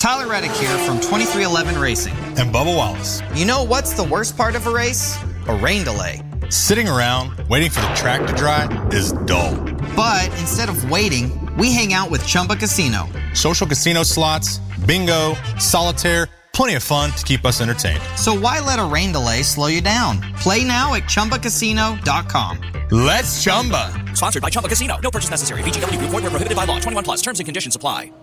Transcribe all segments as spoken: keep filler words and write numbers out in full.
Tyler Reddick here from twenty-three eleven Racing. And Bubba Wallace. You know what's the worst part of a race? A rain delay. Sitting around waiting for the track to dry is dull. But instead of waiting, we hang out with Chumba Casino. Social casino slots, bingo, solitaire, plenty of fun to keep us entertained. So why let a rain delay slow you down? Play now at Chumba Casino dot com. Let's Chumba. Sponsored by Chumba Casino. No purchase necessary. V G W Group. Void where prohibited by law. twenty-one plus. Terms and conditions apply.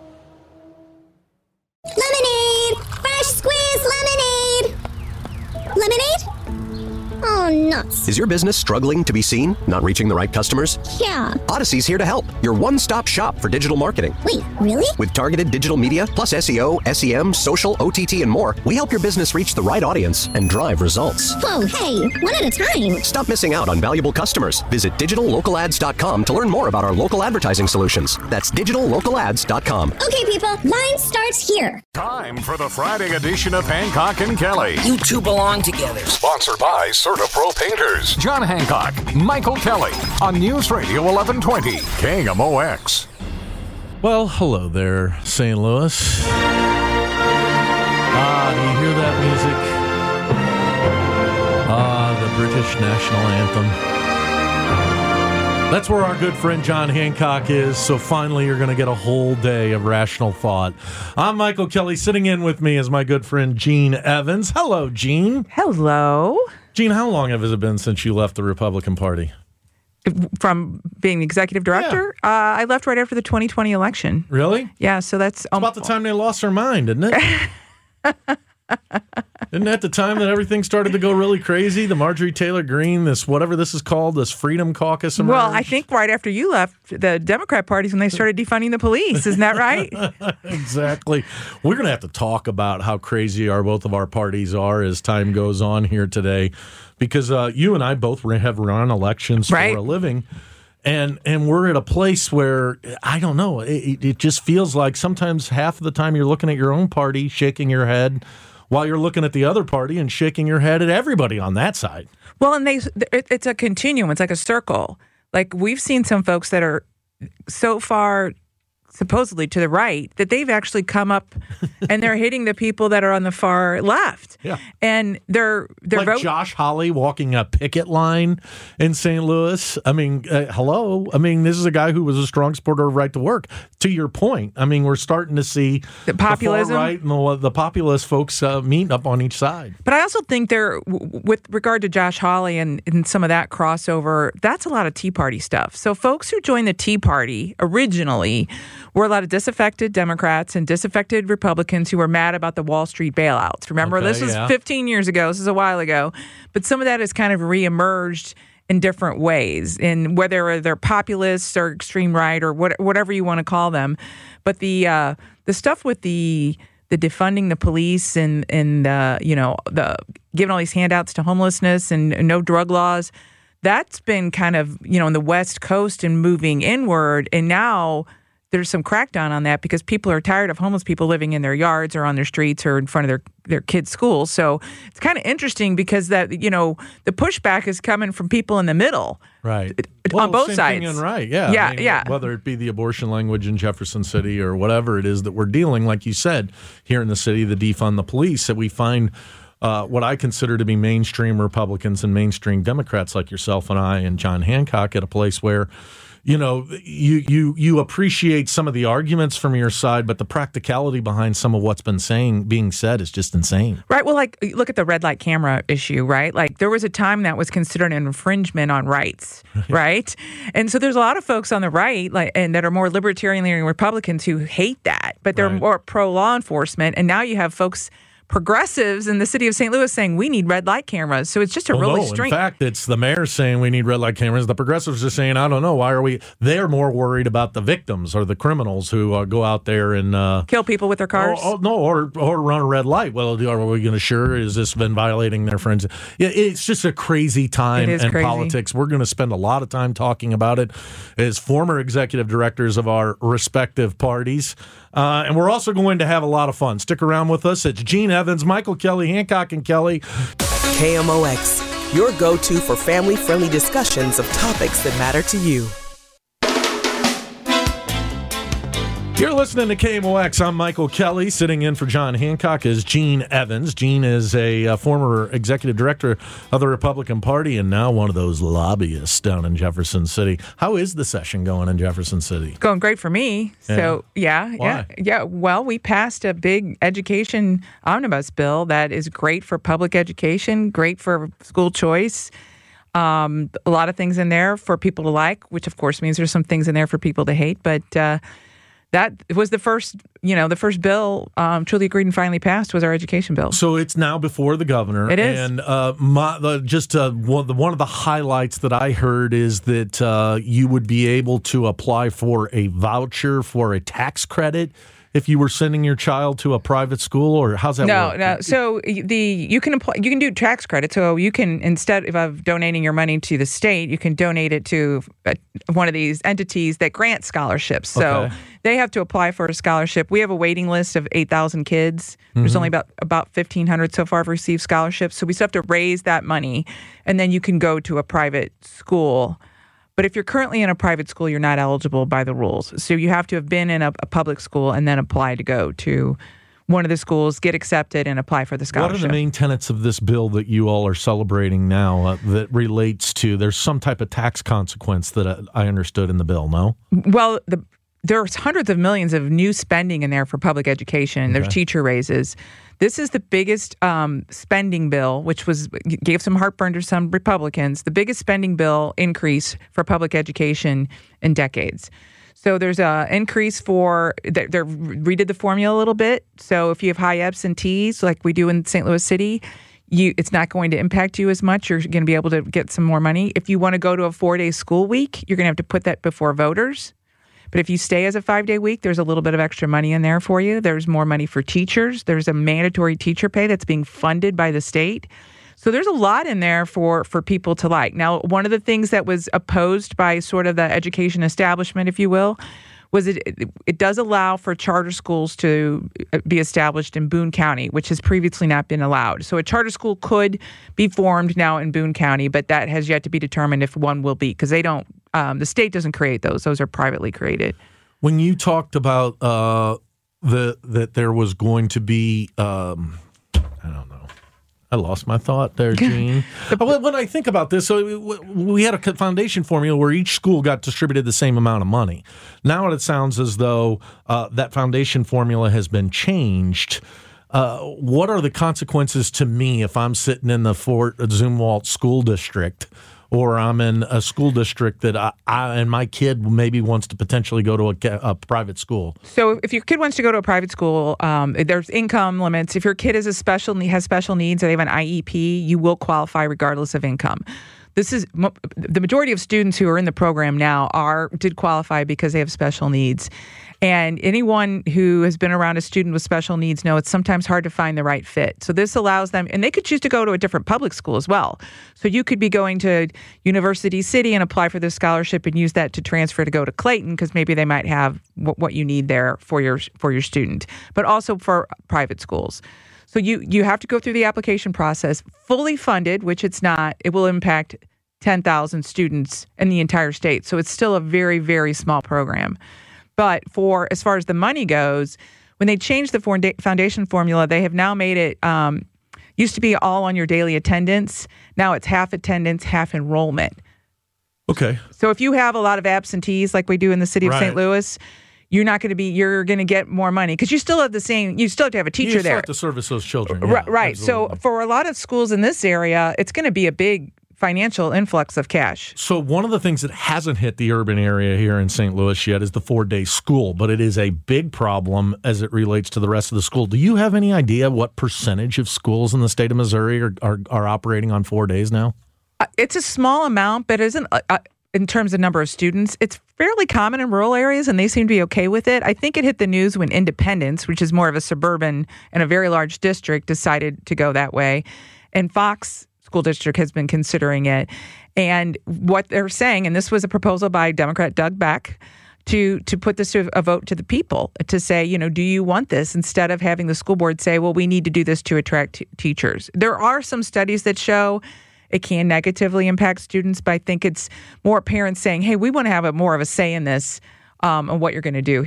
Lemonade! Fresh squeezed lemonade! Lemonade? Oh, nuts. Is your business struggling to be seen? Not reaching the right customers? Yeah. Odyssey's here to help. Your one-stop shop for digital marketing. Wait, really? With targeted digital media, plus S E O, S E M, social, O T T, and more, we help your business reach the right audience and drive results. Whoa, hey, one at a time. Stop missing out on valuable customers. Visit digital local ads dot com to learn more about our local advertising solutions. That's digital local ads dot com. Okay, people, line starts here. Time for the Friday edition of Hancock and Kelly. You two belong together. Sponsored by CertaPro Painters. John Hancock, Michael Kelly on News Radio eleven twenty K M O X. Well, hello there, Saint Louis. Ah, do you hear that music? Ah, the British national anthem. That's where our good friend John Hancock is, so finally you're going to get a whole day of rational thought. I'm Michael Kelly. Sitting in with me is my good friend Gene Evans. Hello, Gene. Hello. Gene, how long has it been since you left the Republican Party? From being the executive director? Yeah. Uh, I left right after the twenty twenty election. Really? Yeah, so that's... Um, about the time they lost their mind, isn't it? Isn't that the time that everything started to go really crazy? The Marjorie Taylor Greene, this whatever this is called, this Freedom Caucus emerged? Well, I think right after you left, the Democrat Party's when they started defunding the police. Isn't that right? Exactly. We're going to have to talk about how crazy our both of our parties are as time goes on here today, because uh, you and I both have run elections right. for a living. And and we're at a place where, I don't know, it, it just feels like sometimes half of the time you're looking at your own party, shaking your head, while you're looking at the other party and shaking your head at everybody on that side. Well, and they it, it's a continuum. It's like a circle. Like, we've seen some folks that are so far supposedly to the right that they've actually come up and they're hitting the people that are on the far left. Yeah. And they're they're like vote- Josh Hawley walking a picket line in Saint Louis. I mean, uh, hello. I mean, this is a guy who was a strong supporter of right to work. To your point, I mean, we're starting to see the populism, the far right and the, the populist folks uh, meeting up on each side. But I also think there, with regard to Josh Hawley and, and some of that crossover, that's a lot of Tea Party stuff. So folks who joined the Tea Party originally were a lot of disaffected Democrats and disaffected Republicans who were mad about the Wall Street bailouts. Remember, okay, this was yeah. fifteen years ago. This is a while ago. But some of that has kind of reemerged in different ways, in whether they're populists or extreme right or what, whatever you want to call them. But the uh, the stuff with the the defunding the police and and uh, you know the giving all these handouts to homelessness and, and no drug laws, that's been kind of, you know, in the West Coast and moving inward. And now there's some crackdown on that because people are tired of homeless people living in their yards or on their streets or in front of their, their kids' schools. So it's kind of interesting because that, you know, the pushback is coming from people in the middle. Right. On well, both same sides. Thing and right. Yeah. Yeah. I mean, yeah. Whether it be the abortion language in Jefferson City or whatever it is that we're dealing, like you said, here in the city, the defund the police, that we find uh, what I consider to be mainstream Republicans and mainstream Democrats like yourself and I and John Hancock at a place where, you know, you you you appreciate some of the arguments from your side, but the practicality behind some of what's been saying being said is just insane. Right. Well, like, look at the red light camera issue, right? Like, there was a time that was considered an infringement on rights, right? And so there's a lot of folks on the right, like, and that are more libertarian-leaning Republicans who hate that, but they're right. more pro law enforcement. And now you have folks, progressives in the city of Saint Louis, saying we need red light cameras. So it's just a well, really no. strange. In fact, it's the mayor saying we need red light cameras. The progressives are saying, I don't know, why are we? They're more worried about the victims or the criminals who uh, go out there and uh, kill people with their cars. Oh, oh, no, or or run a red light. Well, are we going to sure? Is this been violating their friends? Yeah, it's just a crazy time in crazy. politics. We're going to spend a lot of time talking about it as former executive directors of our respective parties. Uh, and we're also going to have a lot of fun. Stick around with us. It's Gene Evans, Michael Kelly, Hancock and Kelly. K M O X, your go-to for family-friendly discussions of topics that matter to you. You're listening to K M O X. I'm Michael Kelly. Sitting in for John Hancock is Gene Evans. Gene is a, a former executive director of the Republican Party and now one of those lobbyists down in Jefferson City. How is the session going in Jefferson City? It's going great for me. Yeah. So, yeah, Why? yeah, yeah. Well, we passed a big education omnibus bill that is great for public education, great for school choice. Um, a lot of things in there for people to like, which of course means there's some things in there for people to hate. But uh, that was the first, you know, the first bill um, truly agreed and finally passed was our education bill. So it's now before the governor. It is. And uh, my, the, just uh, one, the, one of the highlights that I heard is that uh, you would be able to apply for a voucher for a tax credit if you were sending your child to a private school, or how's that no, work? No, So the you can apply, you can do tax credit. So you can, instead of donating your money to the state, you can donate it to uh, one of these entities that grant scholarships. So Okay. they have to apply for a scholarship. We have a waiting list of eight thousand kids. There's Mm-hmm. only about about fifteen hundred so far have received scholarships. So we still have to raise that money, and then you can go to a private school. But if you're currently in a private school, you're not eligible by the rules. So you have to have been in a, a public school and then apply to go to one of the schools, get accepted, and apply for the scholarship. What are the main tenets of this bill that you all are celebrating now uh, that relates to, there's some type of tax consequence that uh, I understood in the bill, no? Well, the, there's hundreds of millions of new spending in there for public education. Okay. There's teacher raises. This is the biggest um, spending bill, which was gave some heartburn to some Republicans, the biggest spending bill increase for public education in decades. So there's an increase for, they redid the formula a little bit. So if you have high absentees, like we do in Saint Louis City, you it's not going to impact you as much. You're going to be able to get some more money. If you want to go to a four-day school week, you're going to have to put that before voters. But if you stay as a five-day week, there's a little bit of extra money in there for you. There's more money for teachers. There's a mandatory teacher pay that's being funded by the state. So there's a lot in there for, for people to like. Now, one of the things that was opposed by sort of the education establishment, if you will, was it it does allow for charter schools to be established in Boone County, which has previously not been allowed. So a charter school could be formed now in Boone County, but that has yet to be determined if one will be, because they don't, um, the state doesn't create those. Those are privately created. When you talked about uh, the that there was going to be, um, I don't know. I lost my thought there, Gene. When I think about this, so we had a foundation formula where each school got distributed the same amount of money. Now it sounds as though uh, that foundation formula has been changed. Uh, what are the consequences to me if I'm sitting in the Fort Zumwalt school district, or I'm in a school district that I, I and my kid maybe wants to potentially go to a, a private school? So if your kid wants to go to a private school, um, there's income limits. If your kid is a special has special needs or they have an I E P, you will qualify regardless of income. This is the majority of students who are in the program now are did qualify because they have special needs. And anyone who has been around a student with special needs know it's sometimes hard to find the right fit. So this allows them, and they could choose to go to a different public school as well. So you could be going to University City and apply for this scholarship and use that to transfer to go to Clayton because maybe they might have what you need there for your for your student, but also for private schools. So you you have to go through the application process, fully funded, which it's not. It will impact ten thousand students in the entire state. So it's still a very, very small program. But for as far as the money goes, when they changed the foundation formula, they have now made it, um, used to be all on your daily attendance. Now it's half attendance, half enrollment. Okay. So if you have a lot of absentees like we do in the city of Right. Saint Louis, you're not going to be, you're going to get more money because you still have the same, you still have to have a teacher you still there. have to service those children. Right. Yeah, right. absolutely. So for a lot of schools in this area, it's going to be a big financial influx of cash. So one of the things that hasn't hit the urban area here in Saint Louis yet is the four-day school, but it is a big problem as it relates to the rest of the school. Do you have any idea what percentage of schools in the state of Missouri are are, are operating on four days now? Uh, it's a small amount, but it isn't uh, uh, in terms of number of students. It's fairly common in rural areas, and they seem to be okay with it. I think it hit the news when Independence, which is more of a suburban and a very large district, decided to go that way. And Fox School District has been considering it. And what they're saying, and this was a proposal by Democrat Doug Beck, to to put this to a vote to the people, to say, you know, do you want this? Instead of having the school board say, well, we need to do this to attract t- teachers. There are some studies that show it can negatively impact students, but I think it's more parents saying, hey, we want to have a more of a say in this um, and what you're going to do here.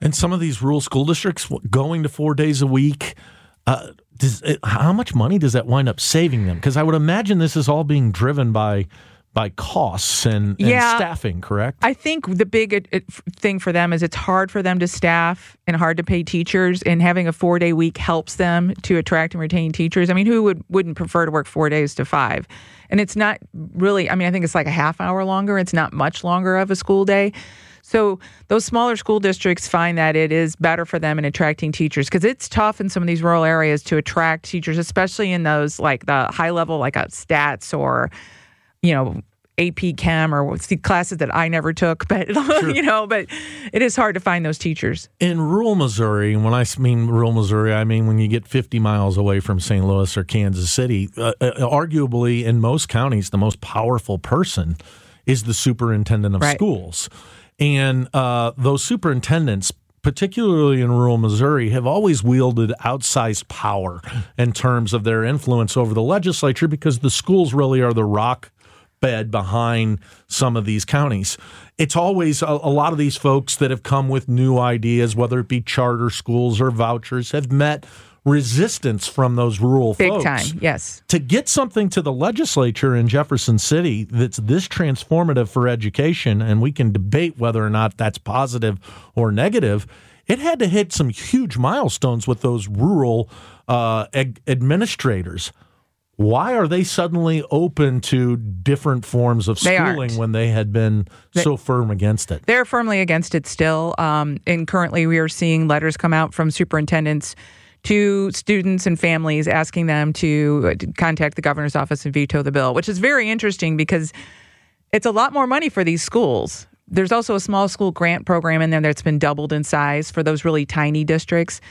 And some of these rural school districts going to four days a week, uh, does it, how much money does that wind up saving them? Because I would imagine this is all being driven by by costs and, and Yeah. staffing, correct? I think the big it, it, thing for them is it's hard for them to staff and hard to pay teachers, and having a four-day week helps them to attract and retain teachers. I mean, who would, wouldn't prefer to work four days to five? And it's not really, I mean, I think it's like a half hour longer. It's not much longer of a school day. So those smaller school districts find that it is better for them in attracting teachers, because it's tough in some of these rural areas to attract teachers, especially in those like the high level, like uh, stats or, you know, A P Chem or the classes that I never took, but sure. you know, but it is hard to find those teachers. In rural Missouri, and when I mean rural Missouri, I mean when you get fifty miles away from Saint Louis or Kansas City, uh, uh, arguably in most counties, the most powerful person is the superintendent of right. schools. And uh, those superintendents, particularly in rural Missouri, have always wielded outsized power in terms of their influence over the legislature, because the schools really are the rock bed behind some of these counties. It's always a, a lot of these folks that have come with new ideas, whether it be charter schools or vouchers, have met resistance from those rural Big folks. time, yes. To get something to the legislature in Jefferson City that's this transformative for education, and we can debate whether or not that's positive or negative, it had to hit some huge milestones with those rural uh, ag- administrators. Why are they suddenly open to different forms of They schooling aren't. when they had been They- so firm against it? They're firmly against it still. Um, and currently we are seeing letters come out from superintendents to students and families asking them to contact the governor's office and veto the bill, which is very interesting because it's a lot more money for these schools. There's also a small school grant program in there that's been doubled in size for those really tiny districts.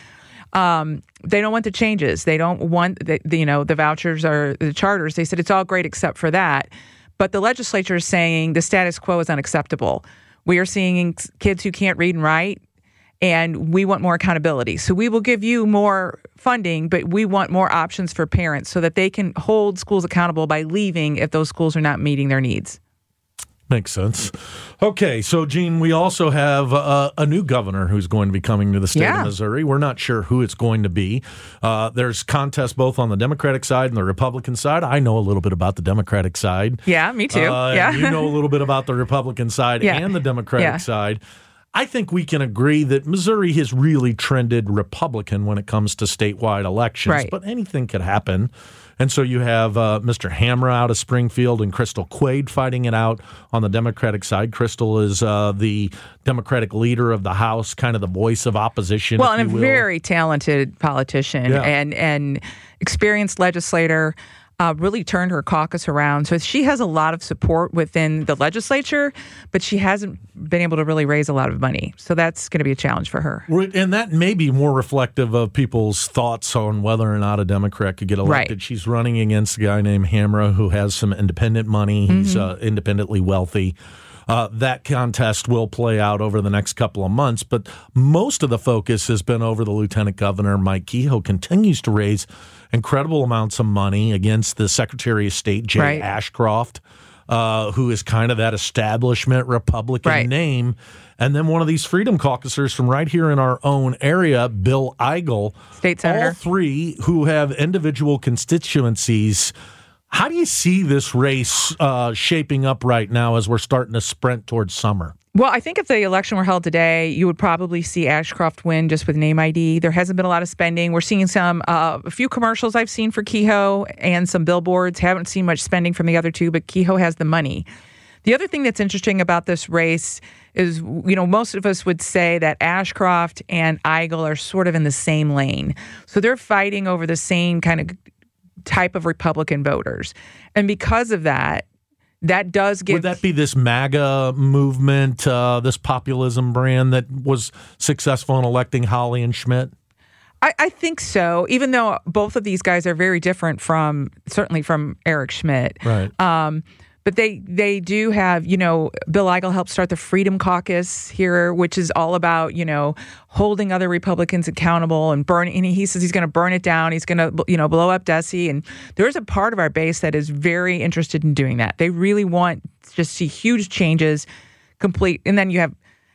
Um, they don't want the changes. They don't want the, the, you know, the vouchers or the charters. They said it's all great except for that. But the legislature is saying the status quo is unacceptable. We are seeing kids who can't read and write, and we want more accountability. So we will give you more funding, but we want more options for parents so that they can hold schools accountable by leaving if those schools are not meeting their needs. Makes sense. Okay, so Gene, we also have uh, a new governor who's going to be coming to the state Yeah. of Missouri. We're not sure who it's going to be. Uh, there's contests both on the Democratic side and the Republican side. I know a little bit about the Democratic side. Yeah, me too. Uh, yeah. You know a little bit about the Republican side Yeah. and the Democratic Yeah. side. I think we can agree that Missouri has really trended Republican when it comes to statewide elections, Right. but anything could happen. And so you have uh, Mister Hammer out of Springfield and Crystal Quaid fighting it out on the Democratic side. Crystal is uh, the Democratic leader of the House, kind of the voice of opposition. Well, if and you a will. very talented politician Yeah. and and experienced legislator. Uh, really turned her caucus around. So she has a lot of support within the legislature, but she hasn't been able to really raise a lot of money. So that's going to be a challenge for her. Right, and that may be more reflective of people's thoughts on whether or not a Democrat could get elected. Right. She's running against a guy named Hamra who has some independent money. He's Mm-hmm. uh, independently wealthy. Uh, that contest will play out over the next couple of months, but most of the focus has been over the Lieutenant Governor. Mike Kehoe continues to raise incredible amounts of money against the Secretary of State, Jay Right. Ashcroft, uh, who is kind of that establishment Republican Right. name. And then one of these Freedom Caucusers from right here in our own area, Bill Eigel. State Senator. All three who have individual constituencies. How do you see this race uh, shaping up right now as we're starting to sprint towards summer? Well, I think if the election were held today, you would probably see Ashcroft win just with name I D. There hasn't been a lot of spending. We're seeing some, uh, a few commercials I've seen for Kehoe and some billboards. Haven't seen much spending from the other two, but Kehoe has the money. The other thing that's interesting about this race is, you know, most of us would say that Ashcroft and Eigel are sort of in the same lane. So they're fighting over the same kind of type of Republican voters. And because of that, that does give... Would that be this MAGA movement, uh, this populism brand that was successful in electing Hawley and Schmidt? I, I think so, even though both of these guys are very different from, certainly from Eric Schmidt. Right. Um, but they they do have, you know, Bill Eigel helped start the Freedom Caucus here, which is all about, you know, holding other Republicans accountable and burning. And he says he's going to burn it down. He's going to, you know, blow up Desi. And there's a part of our base that is very interested in doing that. They really want to just see huge changes, complete. And then you have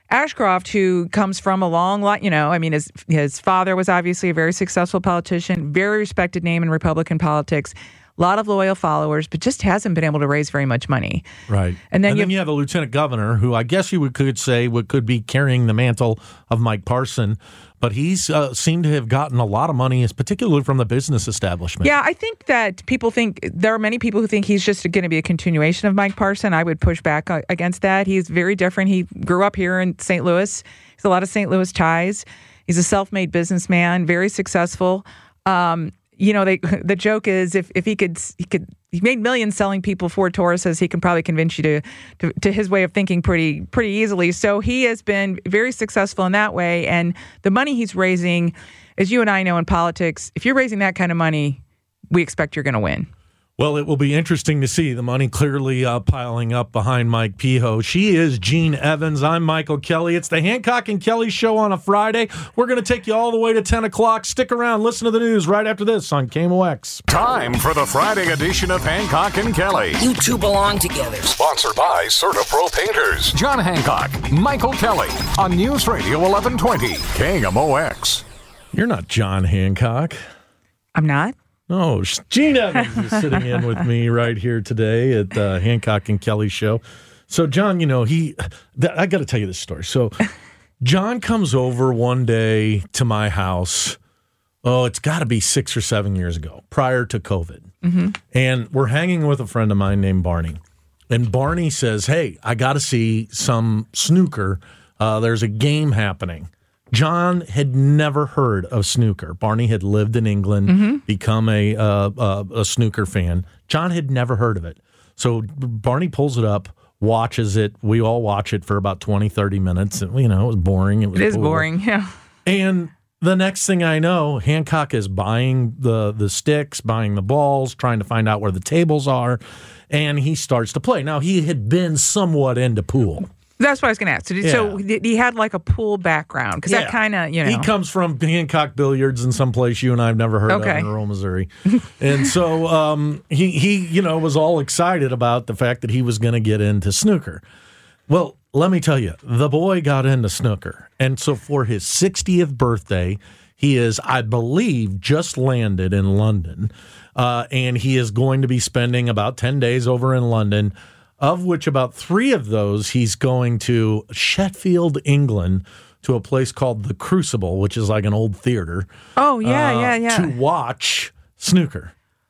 Ashcroft, who comes from a long line, you know, I mean, his his father was obviously a very successful politician, very respected name in Republican politics, a lot of loyal followers, but just hasn't been able to raise very much money. Right. And then, and you, then you have a lieutenant governor who I guess you would, could say would, could be carrying the mantle of Mike Parson, but he's uh, seemed to have gotten a lot of money, particularly from the business establishment. Yeah, I think that people think, there are many people who think he's just going to be a continuation of Mike Parson. I would push back against that. He's very different. He grew up here in Saint Louis. He has a lot of Saint Louis ties. He's a self-made businessman, very successful. Um, you know, they, the joke is if, if he could, he could, he made millions selling people Ford Tauruses, he can probably convince you to, to, to his way of thinking pretty, pretty easily. So he has been very successful in that way. And the money he's raising, as you and I know in politics, if you're raising that kind of money, we expect you're going to win. Well, it will be interesting to see the money clearly uh, piling up behind Mike Kehoe. She is Jean Evans. I'm Michael Kelly. It's the Hancock and Kelly Show on a Friday. We're going to take you all the way to ten o'clock. Stick around. Listen to the news right after this on K M O X. Time for the Friday edition of Hancock and Kelly. You two belong together. Sponsored by CertaPro Painters. John Hancock, Michael Kelly on News Radio eleven twenty K M O X. You're not John Hancock. I'm not? No, Jean Evans is sitting in with me right here today at the Hancock and Kelly Show. So, John, you know, he, th- I got to tell you this story. So, John comes over one day to my house. Oh, it's got to be six or seven years ago, prior to COVID. Mm-hmm. And we're hanging with a friend of mine named Barney. And Barney says, hey, I got to see some snooker. Uh, there's a game happening. John had never heard of snooker. Barney had lived in England, mm-hmm. become a, uh, uh, a snooker fan. John had never heard of it. So Barney pulls it up, watches it. We all watch it for about twenty, thirty minutes. And, you know, it was boring. It, was it is cool. boring, yeah. And the next thing I know, Hancock is buying the, the sticks, buying the balls, trying to find out where the tables are, and he starts to play. Now, he had been somewhat into pool. That's what I was going to ask. So, Yeah. so he had like a pool background because Yeah. that kind of, you know. He comes from Hancock Billiards in some place you and I have never heard Okay. of in rural Missouri. And so um, he, he, you know, was all excited about the fact that he was going to get into snooker. Well, let me tell you, the boy got into snooker. And so for his sixtieth birthday, he is, I believe, just landed in London. Uh, and he is going to be spending about ten days over in London, of which about three of those he's going to Sheffield, England, to a place called the Crucible, which is like an old theater. Oh, yeah, uh, yeah, yeah. To watch snooker.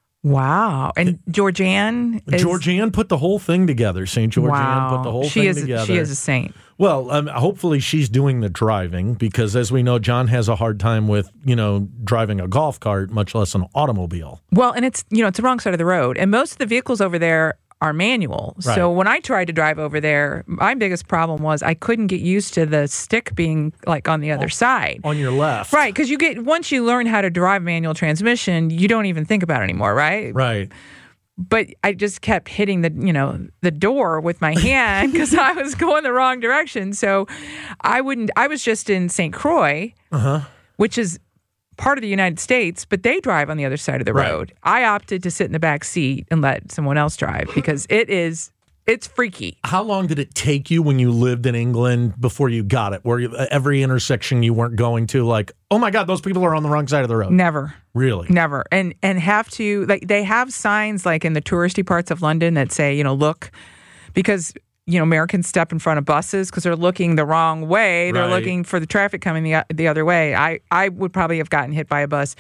Wow. And Georgianne is... Georgianne put the whole thing together. Saint Georgianne wow. put the whole she thing is, together. She is a saint. Well, um, hopefully she's doing the driving because, as we know, John has a hard time with, you know, driving a golf cart, much less an automobile. Well, and it's, you know, it's the wrong side of the road. And most of the vehicles over there are manual. Right. So when I tried to drive over there, my biggest problem was I couldn't get used to the stick being like on the other on, side. On your left. Right, because you get once you learn how to drive manual transmission, you don't even think about it anymore, right? Right. But I just kept hitting the, you know, the door with my hand because I was going the wrong direction. So I wouldn't, I was just in Saint Croix, uh-huh. which is part of the United States, but they drive on the other side of the Right. road. I opted to sit in the back seat and let someone else drive because it is, it's freaky. How long did it take you when you lived in England before you got it? Where you, every intersection you weren't going to, like, oh my God, those people are on the wrong side of the road? Never. Really? Never. And and have to, like, they have signs like in the touristy parts of London that say, you know, look, because, you know, Americans step in front of buses because they're looking the wrong way. They're Right. looking for the traffic coming the, the other way. I, I would probably have gotten hit by a bus.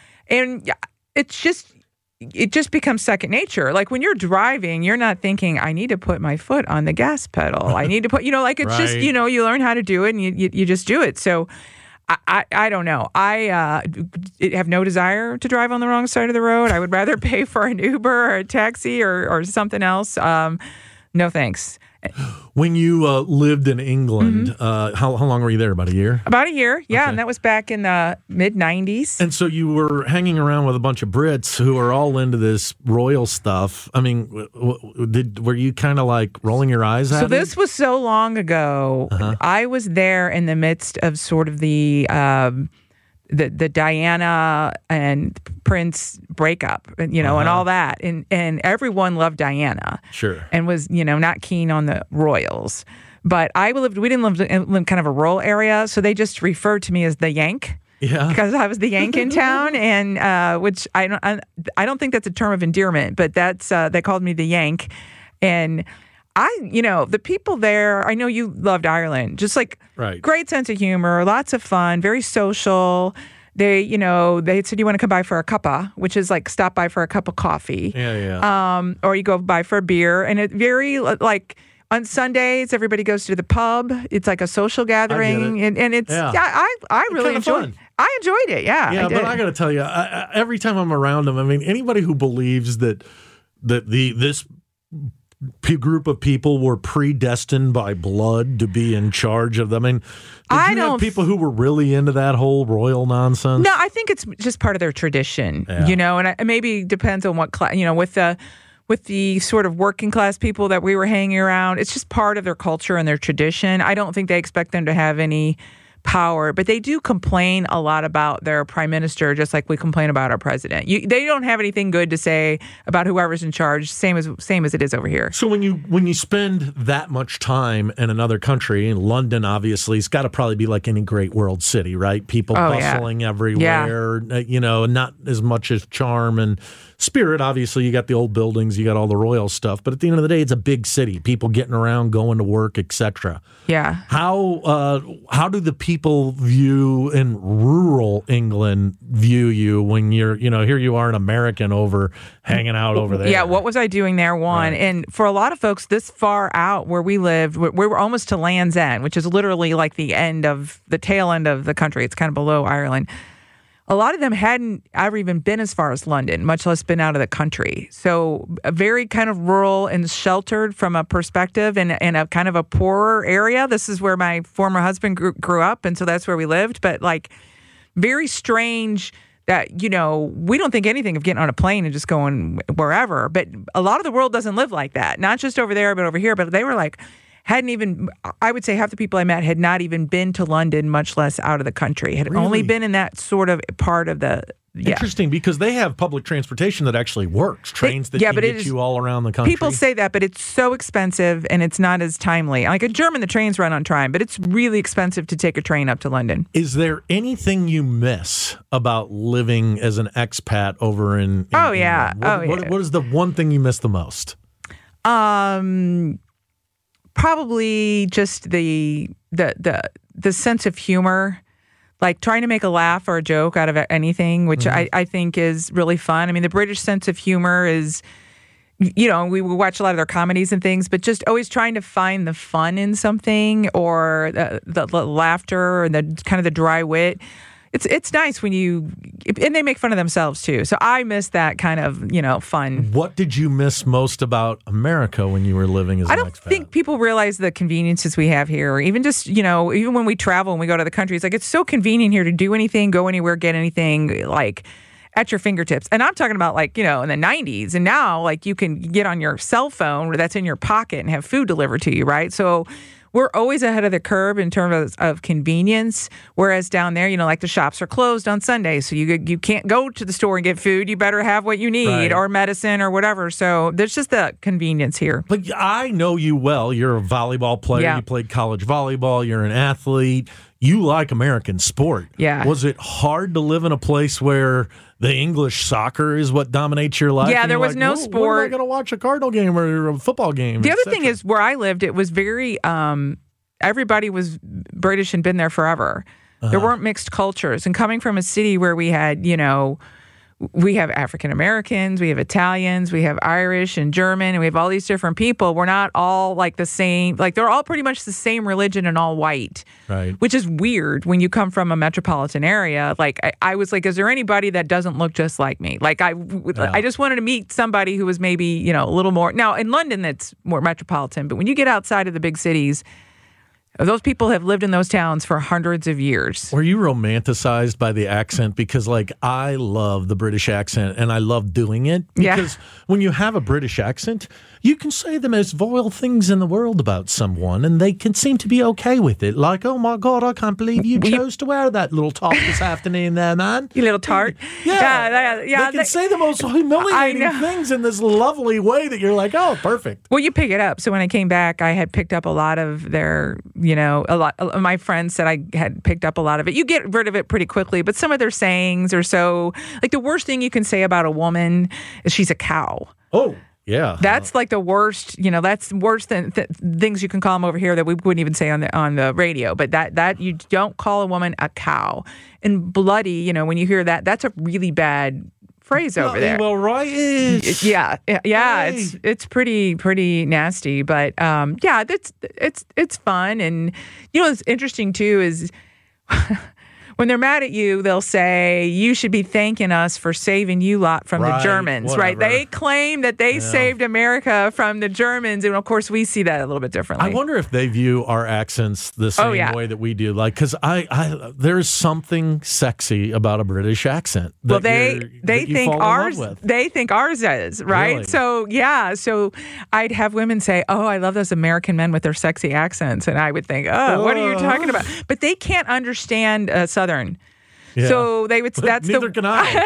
And it's just, it just becomes second nature. Like when you're driving, you're not thinking, I need to put my foot on the gas pedal. I need to put, you know, like it's just, Right. you know, you learn how to do it and you, you, you just do it. So I, I, I don't know. I uh, have no desire to drive on the wrong side of the road. I would rather pay for an Uber or a taxi or, or something else. Um, no thanks. When you uh, lived in England, Mm-hmm. uh, how, how long were you there? About a year? About a year, yeah, Okay. and that was back in the mid nineties. And so you were hanging around with a bunch of Brits who are all into this royal stuff. I mean, w- w- did were you kind of like rolling your eyes at So it? this was so long ago. Uh-huh. I was there in the midst of sort of the um, the the Diana and Prince breakup, and you know, and Uh-huh. all that, and and everyone loved Diana. Sure. And was, you know, not keen on the royals. But I lived, we didn't live in, in kind of a rural area, so they just referred to me as the Yank. Yeah. Because I was the Yank in town, and uh, which I don't, I, I don't think that's a term of endearment, but that's uh, they called me the Yank, and I, you know, the people there. I know you loved Ireland, just like right. great sense of humor, lots of fun, very social. They, you know, they said you want to come by for a cuppa, which is like stop by for a cup of coffee, yeah, yeah, um, or you go by for a beer, and it very like. On Sundays, everybody goes to the pub. It's like a social gathering, it. and, and it's yeah. yeah, I I really enjoyed. Fun. I enjoyed it. Yeah, yeah. I did. But I got to tell you, I, I, every time I'm around them, I mean, anybody who believes that that the this p- group of people were predestined by blood to be in charge of them. I mean, did I you don't have people who were really into that whole royal nonsense? No, I think it's just part of their tradition, yeah. you know, and it maybe depends on what class, you know, with the. With the sort of working class people that we were hanging around, it's just part of their culture and their tradition. I don't think they expect them to have any power, but they do complain a lot about their prime minister, just like we complain about our president. You, they don't have anything good to say about whoever's in charge, same as same as it is over here. So when you when you spend that much time in another country, in London, obviously, it's got to probably be like any great world city, right? People oh, bustling yeah. everywhere, yeah. you know, not as much as charm and spirit. Obviously, you got the old buildings, you got all the royal stuff, but at the end of the day, it's a big city. People getting around, going to work, et cetera. Yeah. How uh, how do the people view in rural England view you when you're, you know, here you are an American over hanging out over there? Yeah, what was I doing there? One, right. And for a lot of folks this far out where we lived, we were almost to Land's End, which is literally like the end of the tail end of the country. It's kind of below Ireland. A lot of them hadn't ever even been as far as London, much less been out of the country. So a very kind of rural and sheltered from a perspective, and, and a kind of a poorer area. This is where my former husband grew, grew up, and so that's where we lived. But like very strange that, you know, we don't think anything of getting on a plane and just going wherever. But a lot of the world doesn't live like that. Not just over there, but over here. But they were like... hadn't even, I would say half the people I met had not even been to London, much less out of the country. Had really? only been in that sort of part of the, yeah. Interesting, because they have public transportation that actually works, trains that yeah, can but get is, you all around the country. People say that, but it's so expensive and it's not as timely. Like in German, the trains run on time, but it's really expensive to take a train up to London. Is there anything you miss about living as an expat over in, in Oh, yeah. England? What, oh, what, yeah. what is the one thing you miss the most? Um... Probably just the the the the sense of humor, like trying to make a laugh or a joke out of anything, which mm-hmm. I, I think is really fun. I mean, the British sense of humor is, you know, we watch a lot of their comedies and things, but just always trying to find the fun in something, or the, the, the laughter and the kind of the dry wit. It's it's nice when you, and they make fun of themselves too. So I miss that kind of, you know, fun. What did you miss most about America when you were living as an I don't expat? think people realize the conveniences we have here. Even just, you know, even when we travel and we go to the country, it's like it's so convenient here to do anything, go anywhere, get anything, like at your fingertips. And I'm talking about like, you know, in the nineties. And now like you can get on your cell phone that's in your pocket and have food delivered to you, right? So we're always ahead of the curve in terms of, of convenience, whereas down there, you know, like the shops are closed on Sundays, so you you can't go to the store and get food. You better have what you need, right. or medicine or whatever. So there's just the convenience here. But I know you well. You're a volleyball player. Yeah. You played college volleyball. You're an athlete. You like American sport. Yeah. Was it hard to live in a place where the English soccer is what dominates your life? Yeah, and there you're was like, no Whoa, sport. When am I going to watch a Cardinal game or a football game? The other thing is, where I lived, it was very, um, everybody was British and been there forever. Uh-huh. There weren't mixed cultures. And coming from a city where we had, you know, we have African Americans, we have Italians, we have Irish and German, and we have all these different people. We're not all like the same, like they're all pretty much the same religion and all white, right? Which is weird when you come from a metropolitan area. Like I, I was like, is there anybody that doesn't look just like me? Like I, yeah. I just wanted to meet somebody who was maybe, you know, a little more. Now in London, that's more metropolitan, but when you get outside of the big cities, Those people have lived in those towns for hundreds of years. Were you romanticized by the accent? Because, like, I love the British accent, and I love doing it. Because yeah. when you have a British accent, you can say the most vile things in the world about someone, and they can seem to be okay with it. Like, oh, my God, I can't believe you chose to wear that little top this afternoon there, man. You little tart. Yeah. Yeah, yeah, yeah, they can they, say the most humiliating things in this lovely way that you're like, oh, perfect. Well, you pick it up. So when I came back, I had picked up a lot of their, you know, a lot. My friends said I had picked up a lot of it. You get rid of it pretty quickly, but some of their sayings are so, like the worst thing you can say about a woman is she's a cow. Oh. Yeah, that's like the worst. You know, that's worse than th- things you can call them over here that we wouldn't even say on the on the radio. But that that you don't call a woman a cow. And bloody, you know, when you hear that, that's a really bad phrase over there. Well, right? Yeah, yeah, yeah. Hey. It's it's pretty pretty nasty. But um, yeah, it's it's it's fun. And you know, what's interesting too is. When they're mad at you, they'll say, you should be thanking us for saving you lot from right, the Germans, whatever. right? They claim that they yeah. saved America from the Germans. And of course, we see that a little bit differently. I wonder if they view our accents the same oh, yeah. way that we do. Like, because I, I, there's something sexy about a British accent. Well, they they think ours with. they think ours is, right? Really? So, yeah. So I'd have women say, oh, I love those American men with their sexy accents. And I would think, oh, uh, what are you talking about? But they can't understand uh, Southern. Yeah. So they would. That's Neither the, can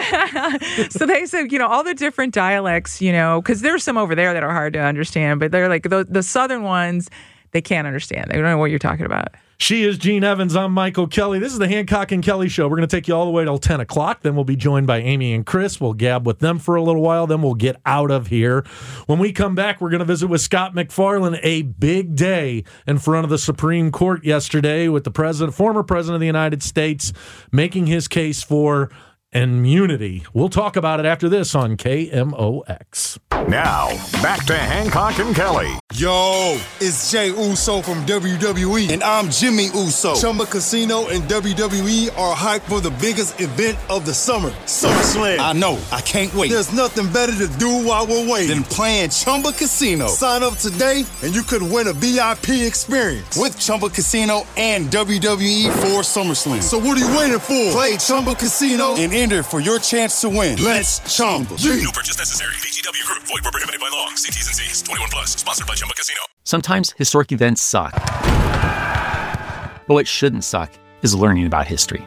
I. So they said, you know, all the different dialects, you know, because there's some over there that are hard to understand, but they're like the, the Southern ones, they can't understand. They don't know what you're talking about. She is Gene Evans. I'm Michael Kelly. This is the Hancock and Kelly Show. We're going to take you all the way till ten o'clock. Then we'll be joined by Amy and Chris. We'll gab with them for a little while. Then we'll get out of here. When we come back, we're going to visit with Scott McFarlane. A big day in front of the Supreme Court yesterday with the president, former president of the United States making his case for immunity. We'll talk about it after this on K M O X. Now, back to Hancock and Kelly. Yo, it's Jay Uso from W W E, and I'm Jimmy Uso. Chumba Casino and W W E are hyped for the biggest event of the summer, SummerSlam. I know, I can't wait. There's nothing better to do while we're waiting than playing Chumba Casino. Sign up today, and you could win a V I P experience with Chumba Casino and W W E for SummerSlam. So what are you waiting for? Play Chumba Casino and enter for your chance to win. Let's Chumba. No purchase necessary. V G W Group. Void where prohibited by law. See T's and C's. twenty-one plus. Sponsored by Chumba Casino. Sometimes historic events suck. But what shouldn't suck is learning about history.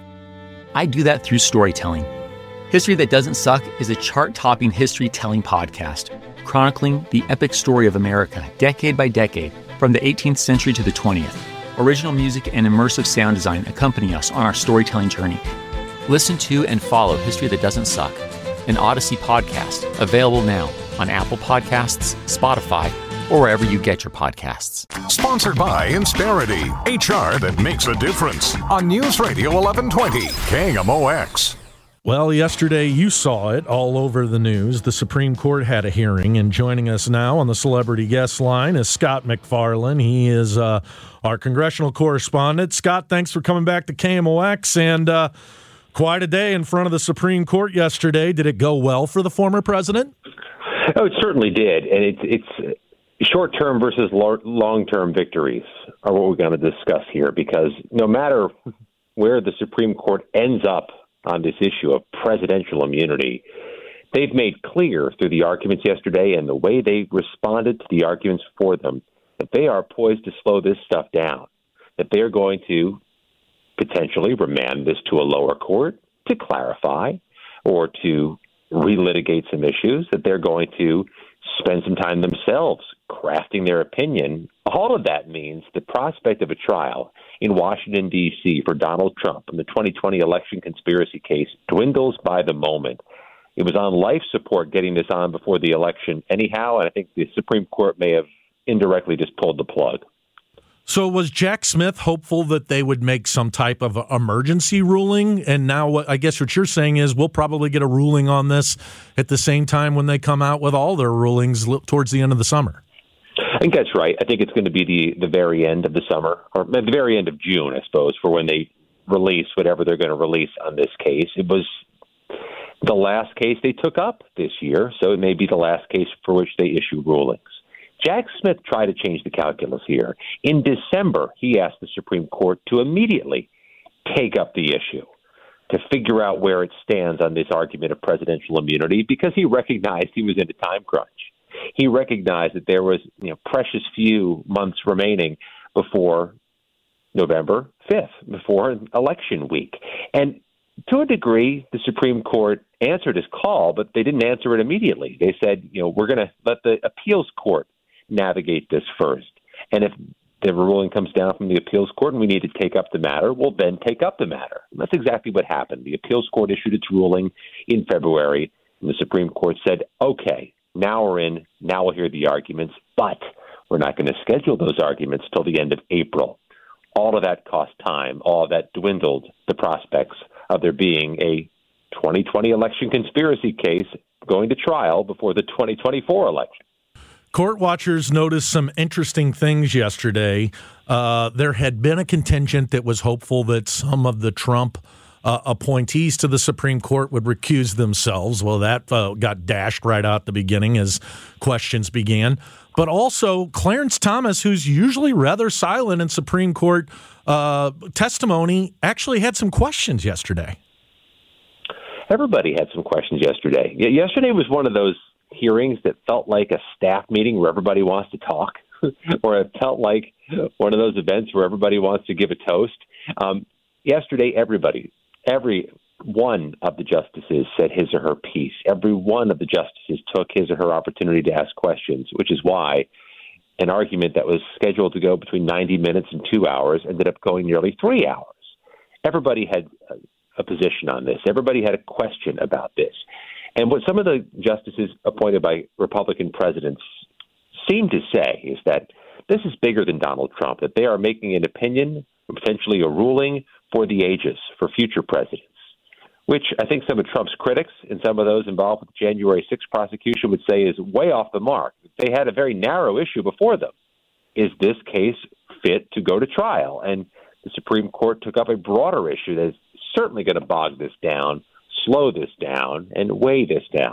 I do that through storytelling. History That Doesn't Suck is a chart-topping history-telling podcast chronicling the epic story of America decade by decade from the eighteenth century to the twentieth. Original music and immersive sound design accompany us on our storytelling journey. Listen to and follow History That Doesn't Suck, an Odyssey podcast, available now on Apple Podcasts, Spotify, or wherever you get your podcasts. Sponsored by Insperity, H R that makes a difference. On News Radio eleven twenty, K M O X. Well, yesterday you saw it all over the news. The Supreme Court had a hearing, and joining us now on the celebrity guest line is Scott McFarlane. He is uh, our congressional correspondent. Scott, thanks for coming back to K M O X, and uh, quite a day in front of the Supreme Court yesterday. Did it go well for the former president? Oh, it certainly did, and it's it's short-term versus long-term victories are what we're going to discuss here, because no matter where the Supreme Court ends up on this issue of presidential immunity, they've made clear through the arguments yesterday and the way they responded to the arguments for them that they are poised to slow this stuff down, that they're going to potentially remand this to a lower court to clarify or to relitigate some issues, that they're going to spend some time themselves crafting their opinion. All of that means the prospect of a trial in Washington, D C for Donald Trump in the twenty twenty election conspiracy case dwindles by the moment. It was on life support getting this on before the election anyhow, and I think the Supreme Court may have indirectly just pulled the plug. So was Jack Smith hopeful that they would make some type of emergency ruling? And now what I guess what you're saying is we'll probably get a ruling on this at the same time when they come out with all their rulings towards the end of the summer. I think that's right. I think it's going to be the, the very end of the summer, or at the very end of June, I suppose, for when they release whatever they're going to release on this case. It was the last case they took up this year, so it may be the last case for which they issue rulings. Jack Smith tried to change the calculus here. In December, he asked the Supreme Court to immediately take up the issue, to figure out where it stands on this argument of presidential immunity, because he recognized he was in a time crunch. He recognized that there was, you know, precious few months remaining before November fifth, before election week. And to a degree, the Supreme Court answered his call, but they didn't answer it immediately. They said, you know, we're going to let the appeals court navigate this first. And if the ruling comes down from the appeals court and we need to take up the matter, we'll then take up the matter. And that's exactly what happened. The appeals court issued its ruling in February, and the Supreme Court said, okay, now we're in, now we'll hear the arguments, but we're not going to schedule those arguments till the end of April. All of that cost time. All of that dwindled the prospects of there being a twenty twenty election conspiracy case going to trial before the twenty twenty-four election. Court watchers noticed some interesting things yesterday. Uh, there had been a contingent that was hopeful that some of the Trump uh, appointees to the Supreme Court would recuse themselves. Well, that uh, got dashed right out the beginning as questions began. But also Clarence Thomas, who's usually rather silent in Supreme Court uh, testimony, actually had some questions yesterday. Everybody had some questions yesterday. Yesterday was one of those hearings that felt like a staff meeting where everybody wants to talk, or it felt like one of those events where everybody wants to give a toast. Um, yesterday, everybody, every one of the justices said his or her piece. Every one of the justices took his or her opportunity to ask questions, which is why an argument that was scheduled to go between ninety minutes and two hours ended up going nearly three hours. Everybody had a position on this. Everybody had a question about this. And what some of the justices appointed by Republican presidents seem to say is that this is bigger than Donald Trump, that they are making an opinion, potentially a ruling for the ages, for future presidents, which I think some of Trump's critics and some of those involved with the January sixth prosecution would say is way off the mark. They had a very narrow issue before them. Is this case fit to go to trial? And the Supreme Court took up a broader issue that is certainly going to bog this down, slow this down, and weigh this down.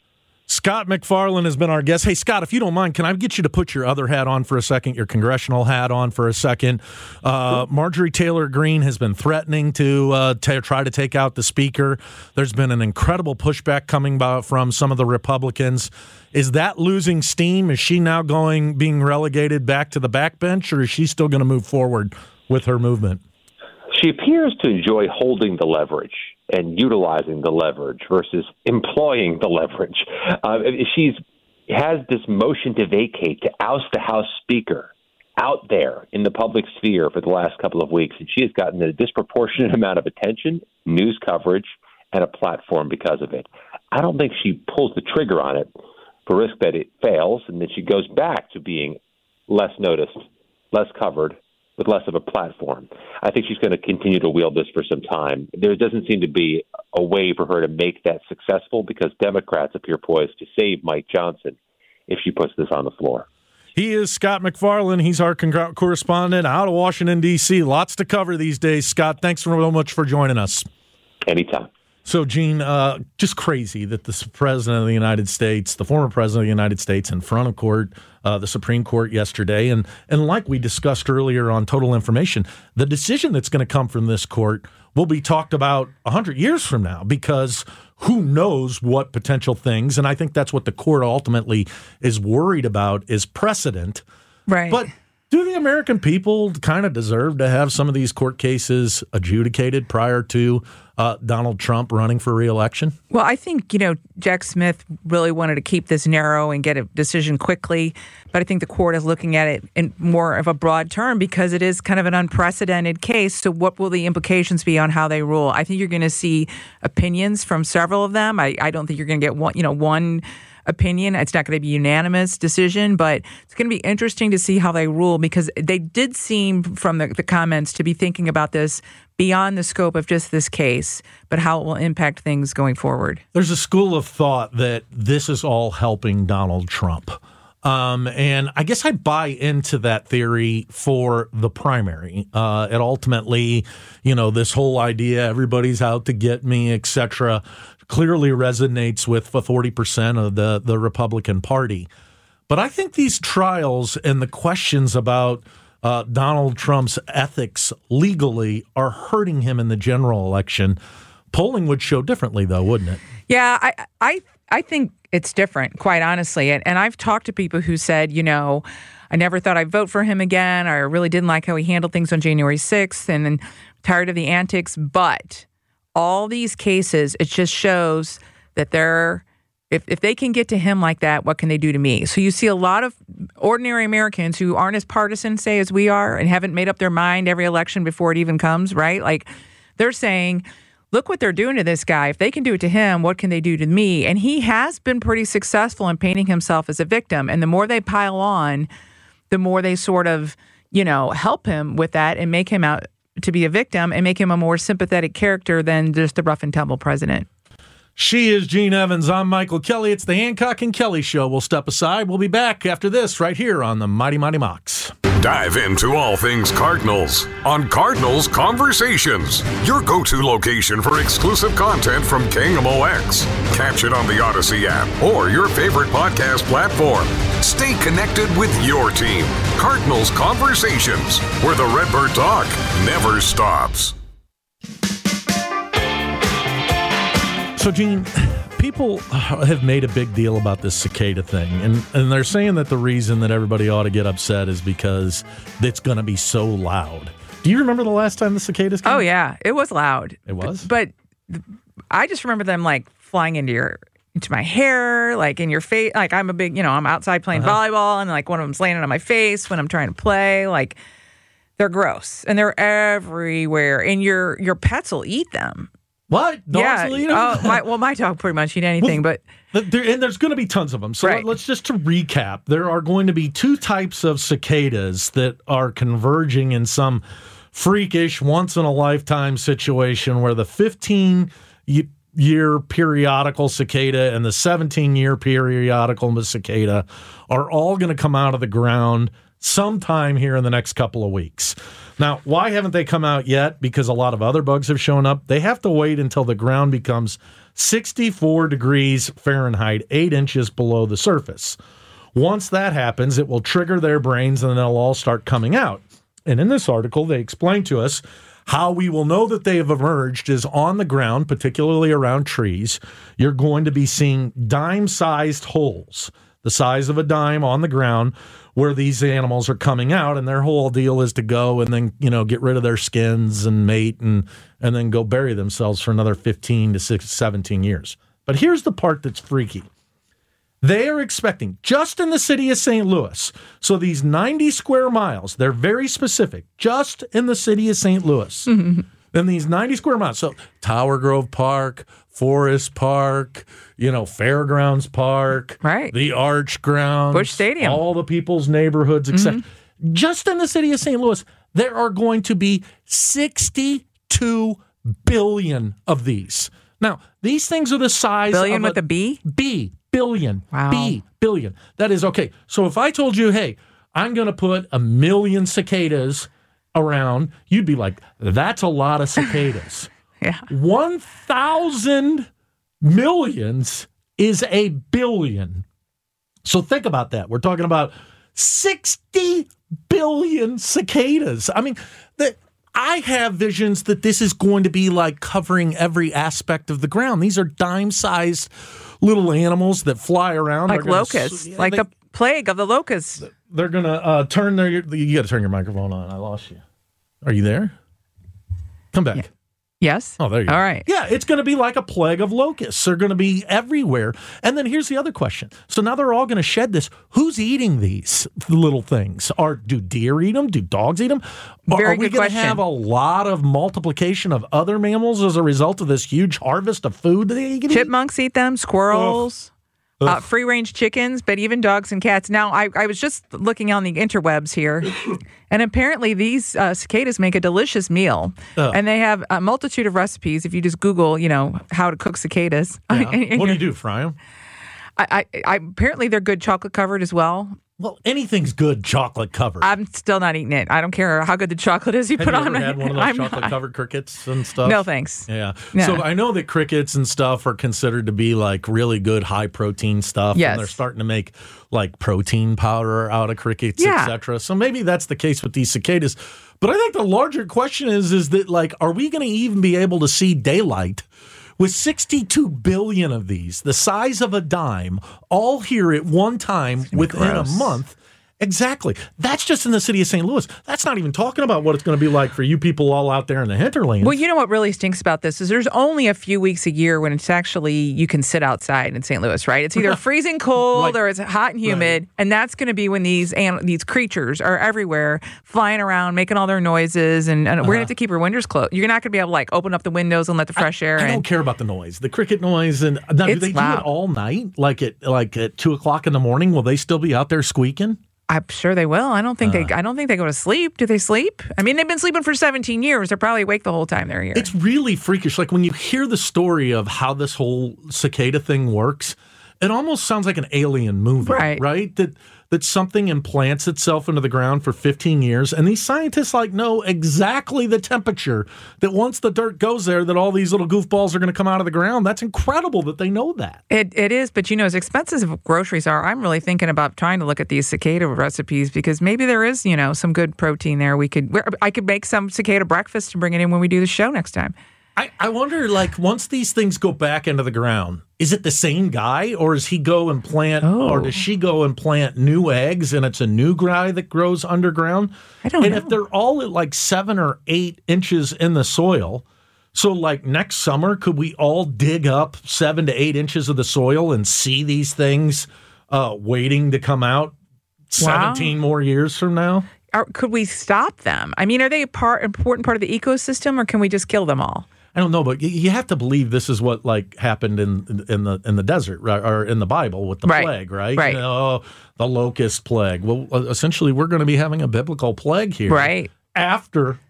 Scott MacFarlane has been our guest. Hey, Scott, if you don't mind, can I get you to put your other hat on for a second, your congressional hat on for a second? Uh, Marjorie Taylor Greene has been threatening to uh, t- try to take out the speaker. There's been an incredible pushback coming by, from some of the Republicans. Is that losing steam? Is she now going, being relegated back to the backbench, or is she still going to move forward with her movement? She appears to enjoy holding the leverage and utilizing the leverage versus employing the leverage. Uh, she's has this motion to vacate, to oust the House Speaker out there in the public sphere for the last couple of weeks, and she has gotten a disproportionate amount of attention, news coverage, and a platform because of it. I don't think she pulls the trigger on it for risk that it fails, and then she goes back to being less noticed, less covered, with less of a platform. I think she's going to continue to wield this for some time. There doesn't seem to be a way for her to make that successful because Democrats appear poised to save Mike Johnson if she puts this on the floor. He is Scott MacFarlane. He's our con- correspondent out of Washington, D C Lots to cover these days. Scott, thanks so much for joining us. Anytime. So, Gene, uh, just crazy that the president of the United States, the former president of the United States, in front of court, uh, the Supreme Court yesterday, and and like we discussed earlier on Total Information, the decision that's going to come from this court will be talked about one hundred years from now, because who knows what potential things, and I think that's what the court ultimately is worried about, is precedent. Right. But do the American people kind of deserve to have some of these court cases adjudicated prior to uh, Donald Trump running for re-election? Well, I think, you know, Jack Smith really wanted to keep this narrow and get a decision quickly, but I think the court is looking at it in more of a broad term because it is kind of an unprecedented case. So what will the implications be on how they rule? I think you're going to see opinions from several of them. I, I don't think you're going to get one, you know, one opinion. It's not going to be a unanimous decision, but it's going to be interesting to see how they rule because they did seem from the, the comments to be thinking about this beyond the scope of just this case, but how it will impact things going forward. There's a school of thought that this is all helping Donald Trump. Um, and I guess I buy into that theory for the primary. Uh, it ultimately, you know, this whole idea, everybody's out to get me, et cetera, clearly resonates with forty percent of the, the Republican Party. But I think these trials and the questions about uh, Donald Trump's ethics legally are hurting him in the general election. Polling would show differently, though, wouldn't it? Yeah, I I, I think it's different, quite honestly. And, and I've talked to people who said, you know, I never thought I'd vote for him again. I really didn't like how he handled things on January sixth, and then tired of the antics. But all these cases, it just shows that they're, if, if they can get to him like that, what can they do to me? So you see a lot of ordinary Americans who aren't as partisan, say, as we are, and haven't made up their mind every election before it even comes, right? Like, they're saying, look what they're doing to this guy. If they can do it to him, what can they do to me? And he has been pretty successful in painting himself as a victim. And the more they pile on, the more they sort of, you know, help him with that and make him out to be a victim and make him a more sympathetic character than just a rough and tumble president. She is Gene Evans. I'm Michael Kelly. It's the Hancock and Kelly Show. We'll step aside. We'll be back after this right here on the Mighty Mighty Mocs. Dive into all things Cardinals on Cardinals Conversations, your go-to location for exclusive content from K M O X. Catch it on the Odyssey app or your favorite podcast platform. Stay connected with your team. Cardinals Conversations, where the Redbird talk never stops. So, Gene, people have made a big deal about this cicada thing, and, and they're saying that the reason that everybody ought to get upset is because it's going to be so loud. Do you remember the last time the cicadas came? Oh, yeah. It was loud. It was? But, but I just remember them, like, flying into your into my hair, like, in your face. Like, I'm a big, you know, I'm outside playing uh-huh. volleyball, and, like, one of them's landing on my face when I'm trying to play. Like, they're gross, and they're everywhere, and your your pets will eat them. What? Dogs yeah. will eat them? Oh, my, well, my dog pretty much eat anything, well, but there, and there's going to be tons of them. So right. let's just to recap. There are going to be two types of cicadas that are converging in some freakish, once in a lifetime situation where the fifteen year periodical cicada and the seventeen year periodical cicada are all going to come out of the ground sometime here in the next couple of weeks. Now, why haven't they come out yet? Because a lot of other bugs have shown up. They have to wait until the ground becomes sixty-four degrees Fahrenheit, eight inches below the surface. Once that happens, it will trigger their brains and they'll all start coming out. And in this article, they explain to us how we will know that they have emerged is on the ground, particularly around trees. You're going to be seeing dime-sized holes, the size of a dime on the ground, where these animals are coming out, and their whole deal is to go and then, you know, get rid of their skins and mate and and then go bury themselves for another fifteen to seventeen years. But here's the part that's freaky. They are expecting, just in the city of Saint Louis, so these ninety square miles, they're very specific, just in the city of Saint Louis. Mm-hmm. Then these ninety square miles, so Tower Grove Park, Forest Park, you know, Fairgrounds Park, right, the Arch Grounds, Busch Stadium, all the people's neighborhoods, et cetera. Mm-hmm. Just in the city of Saint Louis, there are going to be sixty-two billion of these. Now, these things are the size billion of with a, a B? B, billion. Wow. B, billion. That is okay. So if I told you, hey, I'm going to put a million cicadas around, you'd be like, that's a lot of cicadas. Yeah. one thousand millions is a billion. So think about that. We're talking about sixty billion cicadas. I mean, the, I have visions that this is going to be like covering every aspect of the ground. These are dime-sized little animals that fly around. Like locusts, yeah, like they, the plague of the locusts. They're going to uh, turn their, you got to turn your microphone on. I lost you. Are you there? Come back. Yeah. Yes. Oh, there you go. All right. Yeah, it's going to be like a plague of locusts. They're going to be everywhere. And then here's the other question. So now they're all going to shed this. Who's eating these little things? Are do deer eat them? Do dogs eat them? Very Are we good going to question. have a lot of multiplication of other mammals as a result of this huge harvest of food that they can eat? Chipmunks eat them, squirrels. Uh, free-range chickens, but even dogs and cats. Now, I, I was just looking on the interwebs here, and apparently these uh, cicadas make a delicious meal, uh. and they have a multitude of recipes. If you just Google, you know, how to cook cicadas. Yeah. and, and what do you do, fry them? I, I, I, apparently they're good chocolate covered as well. Well, anything's good chocolate covered. I'm still not eating it. I don't care how good the chocolate is you Have put you on ever it. had one of those I'm chocolate not. covered crickets and stuff? No, thanks. Yeah. No. So I know that crickets and stuff are considered to be like really good high protein stuff. Yes. And they're starting to make like protein powder out of crickets, Yeah. et cetera. So maybe that's the case with these cicadas. But I think the larger question is, is that like, are we going to even be able to see daylight with sixty-two billion of these, the size of a dime, all here at one time within gross. a month? Exactly. That's just in the city of Saint Louis. That's not even talking about what it's going to be like for you people all out there in the hinterlands. Well, you know what really stinks about this is there's only a few weeks a year when it's actually you can sit outside in Saint Louis, right? It's either freezing cold Right. or it's hot and humid, Right. and that's going to be when these an- these creatures are everywhere, flying around, making all their noises, and, and we're going to have to keep our windows closed. You're not going to be able to like open up the windows and let the fresh air I in. don't care about the noise, the cricket noise, and now, do It's they do loud. it all night? Like at like at two o'clock in the morning? Will they still be out there squeaking? I'm sure they will. I don't think Uh. they. I don't think they go to sleep. Do they sleep? I mean, they've been sleeping for seventeen years. They're probably awake the whole time they're here. It's really freakish. Like when you hear the story of how this whole cicada thing works, it almost sounds like an alien movie, Right. right? That that something implants itself into the ground for fifteen years, and these scientists like know exactly the temperature that once the dirt goes there, that all these little goofballs are going to come out of the ground. That's incredible that they know that. It it is, but you know, as expensive as groceries are, I'm really thinking about trying to look at these cicada recipes because maybe there is, you know, some good protein there. We could, I could make some cicada breakfast and bring it in when we do the show next time. I, I wonder, like, once these things go back into the ground, is it the same guy, or does he go and plant, Oh. or does she go and plant new eggs, and it's a new guy that grows underground? I don't and know. if they're all at like seven or eight inches in the soil, so like next summer, could we all dig up seven to eight inches of the soil and see these things uh, waiting to come out seventeen more years from now? Or could we stop them? I mean, are they a part important part of the ecosystem, or can we just kill them all? I don't know, but you- you have to believe this is what like happened in in the in the desert, right, or in the Bible with the Right. plague, right? Right. You know, the locust plague. Well, uh, essentially, we're going to be having a biblical plague here, Right. After,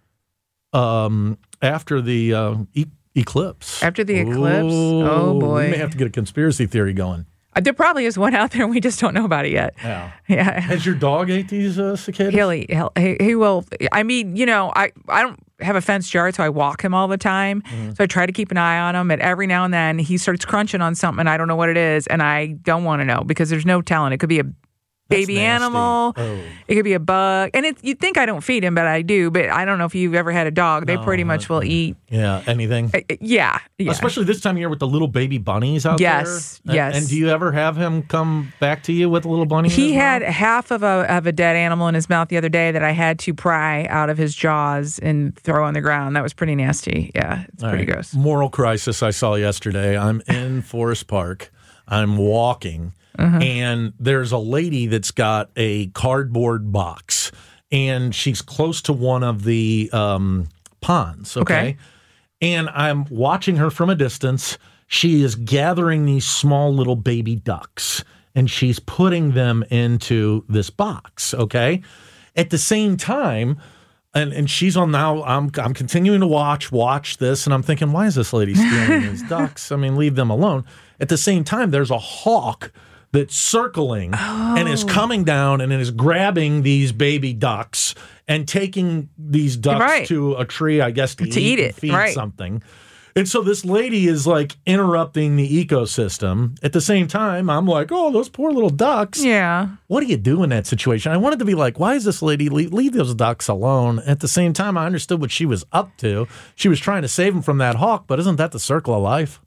um, after the uh, e- eclipse. After the eclipse? Oh, boy. we may have to get a conspiracy theory going. Uh, There probably is one out there, and we just don't know about it yet. Yeah. Yeah. Has your dog ate these uh, cicadas? He'll eat. He'll, he, he will. I mean, you know, I, I don't have a fenced yard, so I walk him all the time. Mm-hmm. So I try to keep an eye on him. And every now and then, he starts crunching on something, and I don't know what it is, and I don't want to know because there's no telling. It could be a baby nasty. animal. Oh. It could be a bug. And it, you'd think I don't feed him, but I do. But I don't know if you've ever had a dog. They No, pretty much will eat. Yeah, anything. Uh, Yeah. Yeah. Especially this time of year with the little baby bunnies out Yes, there. yes. And, and do you ever have him come back to you with a little bunny? in He his had mouth? half of a of a dead animal in his mouth the other day that I had to pry out of his jaws and throw on the ground. That was pretty nasty. Yeah, it's All pretty right. gross. Moral crisis I saw yesterday. I'm in Forest Park. I'm walking, Uh-huh. and there's a lady that's got a cardboard box, and she's close to one of the um, ponds. Okay? Okay. And I'm watching her from a distance. She is gathering these small little baby ducks, and she's putting them into this box. Okay. At the same time, and, and she's on now, I'm I'm continuing to watch, watch this, and I'm thinking, why is this lady stealing these ducks? I mean, leave them alone. At the same time, there's a hawk that's circling and is coming down and is grabbing these baby ducks and taking these ducks Right. to a tree, I guess, to, To eat, eat and it, feed right. something. And so this lady is like interrupting the ecosystem. At the same time, I'm like, oh, those poor little ducks. Yeah. What do you do in that situation? I wanted to be like, why is this lady leave, leave those ducks alone? At the same time, I understood what she was up to. She was trying to save them from that hawk, but isn't that the circle of life?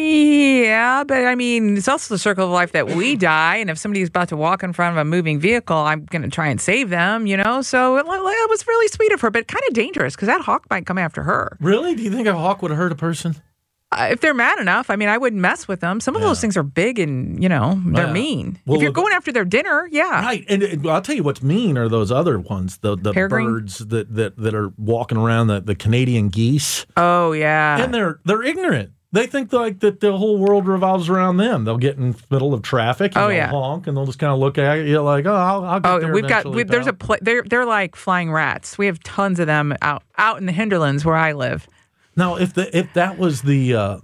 Yeah, but I mean, it's also the circle of life that we die, and if somebody's about to walk in front of a moving vehicle, I'm going to try and save them, you know? So it, it was really sweet of her, but kind of dangerous because that hawk might come after her. Really? Do you think a hawk would have hurt a person? Uh, if they're mad enough, I mean, I wouldn't mess with them. Some of those things are big and, you know, they're Yeah. mean. Well, if you're the- going after their dinner, yeah. Right, and, and I'll tell you what's mean are those other ones, the the Peregrine? birds that, that that are walking around, the, the Canadian geese, Oh, yeah. and they're they're ignorant. They think like that the whole world revolves around them. They'll get in the middle of traffic and Oh, they'll yeah. honk, and they'll just kind of look at you like, oh, I'll, I'll get Oh, there we've got eventually, we, there's a pal. pla- they're they're like flying rats. We have tons of them out out in the hinterlands where I live. Now, if the if that was the uh,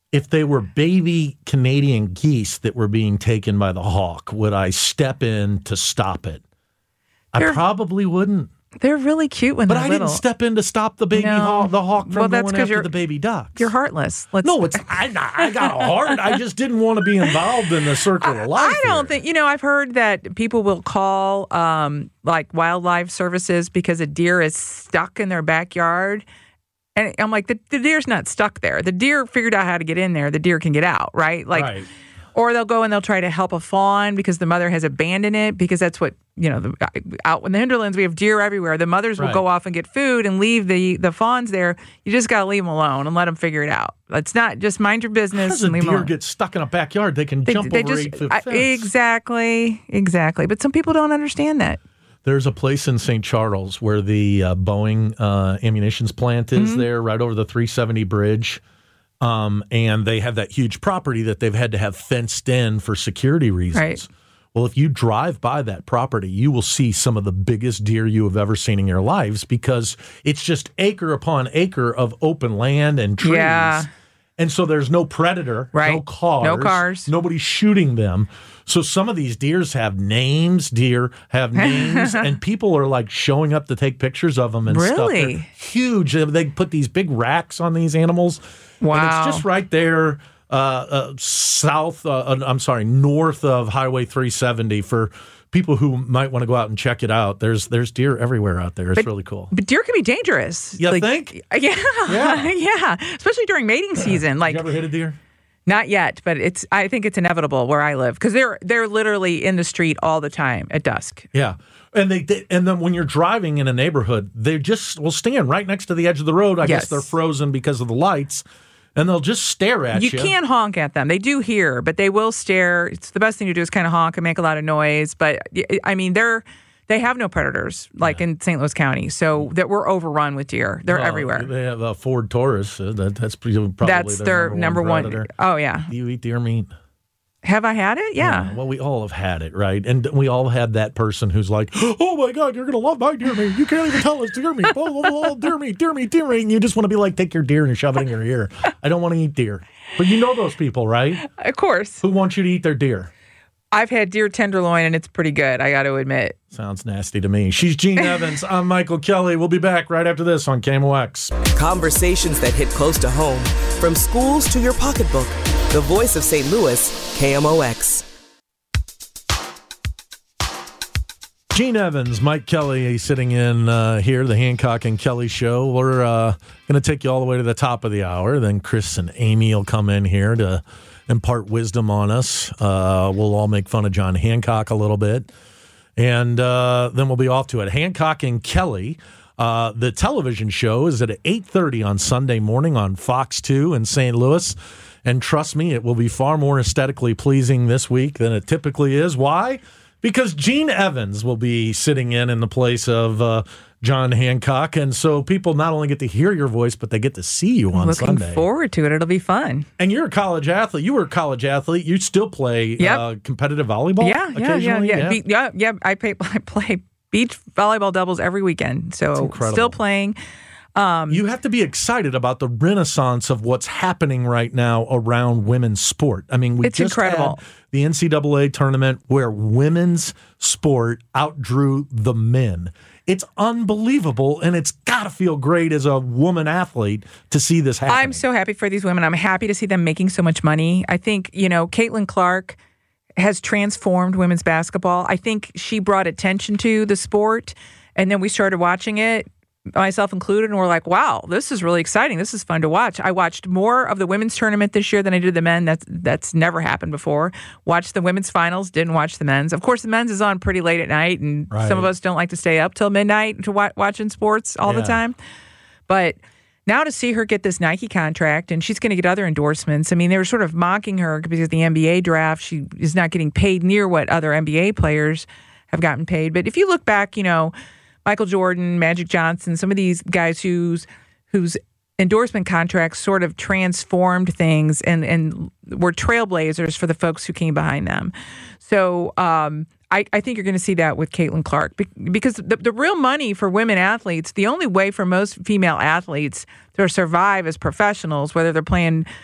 if they were baby Canadian geese that were being taken by the hawk, would I step in to stop it? They're, I probably wouldn't. They're really cute when but they're I little. But I didn't step in to stop the baby no. hawk, the hawk from well, that's going after you're, the baby ducks. You're heartless. Let's, no, it's I, I got a heart. I just didn't want to be involved in the circle of life. I don't here. think, you know, I've heard that people will call um, like wildlife services because a deer is stuck in their backyard. And I'm like, the, the deer's not stuck there. The deer figured out how to get in there. The deer can get out, right? Like, right. Or they'll go and they'll try to help a fawn because the mother has abandoned it because that's what, you know, the, out in the hinterlands, we have deer everywhere. The mothers will right. go off and get food and leave the, the fawns there. You just got to leave them alone and let them figure it out. It's not just mind your business. How does and a leave deer them alone. get stuck in a backyard? They can they, jump they over just, eight foot I, fence. Exactly, exactly. But some people don't understand that. There's a place in Saint Charles where the uh, Boeing uh, ammunitions plant is Mm-hmm. there, right over the three seventy bridge. Um, and they have that huge property that they've had to have fenced in for security reasons. Right. Well, if you drive by that property, you will see some of the biggest deer you have ever seen in your lives because it's just acre upon acre of open land and trees. Yeah. And so there's no predator, right. no cars, no cars, nobody's shooting them. So some of these deers have names, deer have names, and people are like showing up to take pictures of them and really? stuff. They're huge. They put these big racks on these animals. Wow. And it's just right there uh, uh, south, uh, I'm sorry, north of Highway three seventy for people who might want to go out and check it out. There's there's deer everywhere out there. It's but, really cool. But deer can be dangerous. You like, think? Yeah. Yeah. yeah. Especially during mating season. Like, you ever hit a deer? Not yet, but it's. I think it's inevitable where I live because they're they're literally in the street all the time at dusk. Yeah, and they, they and then when you're driving in a neighborhood, they just will stand right next to the edge of the road. I yes. guess they're frozen because of the lights, and they'll just stare at you. You can't honk at them. They do hear, but they will stare. It's the best thing to do is kind of honk and make a lot of noise. But I mean, they're. They have no predators like yeah. in Saint Louis County, so that we're overrun with deer. They're well, everywhere. They have a Ford Taurus. Uh, that, that's probably that's their, their number, number one. one. Predator. Oh yeah. Do you eat deer meat? Have I had it? Yeah. yeah. Well, we all have had it, right? And we all had that person who's like, "Oh my God, you're gonna love my deer meat. You can't even tell it's deer meat. Blah, blah, blah, deer meat, deer meat, deer meat." And you just want to be like, take your deer and shove it in your ear. I don't want to eat deer, but you know those people, right? Of course. Who wants you to eat their deer? I've had deer tenderloin, and it's pretty good, I got to admit. Sounds nasty to me. She's Gene Evans. I'm Michael Kelly. We'll be back right after this on K M O X. Conversations that hit close to home. From schools to your pocketbook. The voice of Saint Louis, K M O X. Gene Evans, Mike Kelly sitting in uh, here, the Hancock and Kelly Show. We're uh, going to take you all the way to the top of the hour. Then Chris and Amy will come in here to impart wisdom on us. Uh, we'll all make fun of John Hancock a little bit. And uh, then we'll be off to it. Hancock and Kelly, uh, the television show is at eight thirty on Sunday morning on Fox two in Saint Louis. And trust me, it will be far more aesthetically pleasing this week than it typically is. Why? Because Gene Evans will be sitting in in the place of uh, John Hancock. And so people not only get to hear your voice, but they get to see you on Looking Sunday. Looking forward to it. It'll be fun. And you're a college athlete. You were a college athlete. You still play yep. uh, competitive volleyball yeah, yeah, occasionally? Yeah, yeah, yeah. Be- yeah, yeah. I, pay, I play beach volleyball doubles every weekend. So still playing. Um, you have to be excited about the renaissance of what's happening right now around women's sport. I mean, we it's just incredible. had the N C double A tournament where women's sport outdrew the men. It's unbelievable, and it's got to feel great as a woman athlete to see this happen. I'm so happy for these women. I'm happy to see them making so much money. I think, you know, Caitlin Clark has transformed women's basketball. I think she brought attention to the sport, and then we started watching it, myself included, and we're like, wow, this is really exciting. This is fun to watch. I watched more of the women's tournament this year than I did the men. That's that's never happened before. Watched the women's finals, didn't watch the men's. Of course, the men's is on pretty late at night, and right. some of us don't like to stay up till midnight to wa- watching sports all yeah. the time. But now to see her get this Nike contract, and she's going to get other endorsements. I mean, they were sort of mocking her because of the N B A draft. She is not getting paid near what other N B A players have gotten paid. But if you look back, you know, Michael Jordan, Magic Johnson, some of these guys whose whose endorsement contracts sort of transformed things and, and were trailblazers for the folks who came behind them. So um, I, I think you're going to see that with Caitlin Clark because the, the real money for women athletes, the only way for most female athletes to survive as professionals, whether they're playing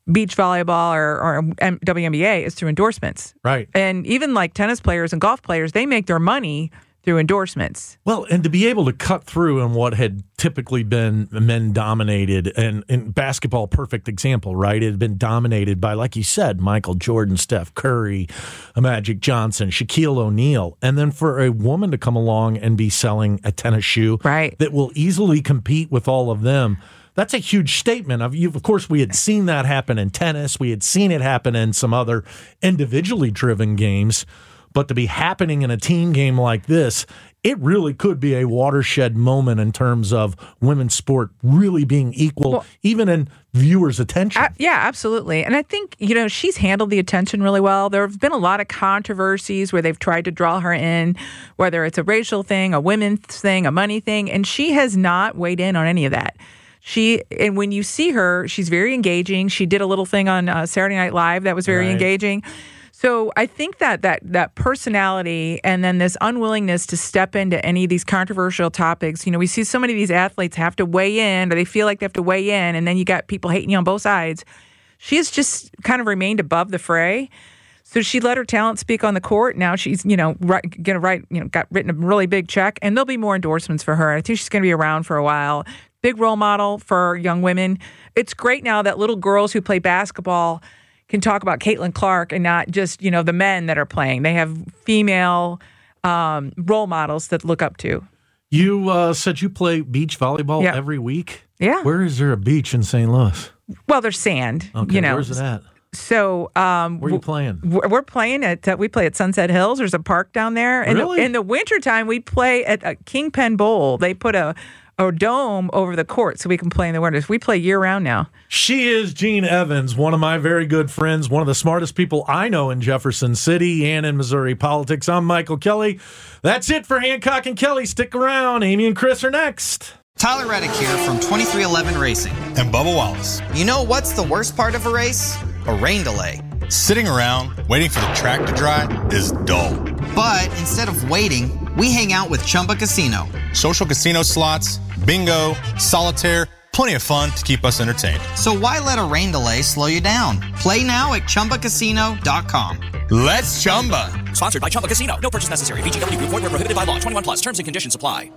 beach volleyball or, or W N B A is through endorsements. Right. And even like tennis players and golf players, they make their money through endorsements. Well, and to be able to cut through in what had typically been men-dominated, and in basketball, perfect example, right? It had been dominated by, like you said, Michael Jordan, Steph Curry, Magic Johnson, Shaquille O'Neal. And then for a woman to come along and be selling a tennis shoe right. that will easily compete with all of them, that's a huge statement. Of, of course, we had seen that happen in tennis. We had seen it happen in some other individually driven games. But to be happening in a team game like this, it really could be a watershed moment in terms of women's sport really being equal, well, even in viewers' attention. Uh, yeah, absolutely. And I think, you know, she's handled the attention really well. There have been a lot of controversies where they've tried to draw her in, whether it's a racial thing, a women's thing, a money thing, and she has not weighed in on any of that. She and when you see her, she's very engaging. She did a little thing on uh, Saturday Night Live that was very right. engaging. So I think that that that personality and then this unwillingness to step into any of these controversial topics, you know, we see so many of these athletes have to weigh in, or they feel like they have to weigh in, and then you got people hating you on both sides. She has just kind of remained above the fray. So she let her talent speak on the court. Now she's, you know, right, gonna write, you know, got written a really big check, and there'll be more endorsements for her. I think she's going to be around for a while. Big role model for young women. It's great now that little girls who play basketball can talk about Caitlin Clark and not just, you know, the men that are playing. They have female um, role models that look up to. You uh, said you play beach volleyball yeah. every week? Yeah. Where is there a beach in Saint Louis? Well, there's sand. Okay, you know. Where's it at? So, um, where are you playing? We're playing at uh, we play at Sunset Hills. There's a park down there. In really? The, in the wintertime, we play at a Kingpen Bowl. They put a a dome over the court so we can play in the winters. We play year round now. She is Jean Evans, one of my very good friends, one of the smartest people I know in Jefferson City and in Missouri politics. I'm Michael Kelly. That's it for Hancock and Kelly. Stick around. Amy and Chris are next. Tyler Reddick here from twenty-three eleven Racing. And Bubba Wallace. You know what's the worst part of a race? A rain delay. Sitting around waiting for the track to dry is dull. But instead of waiting, we hang out with Chumba Casino. Social casino slots, bingo, solitaire, plenty of fun to keep us entertained. So why let a rain delay slow you down? Play now at Chumba Casino dot com. Let's Chumba. Sponsored by Chumba Casino. No purchase necessary. V G W Group. Void where prohibited by law. twenty-one plus. Terms and conditions apply.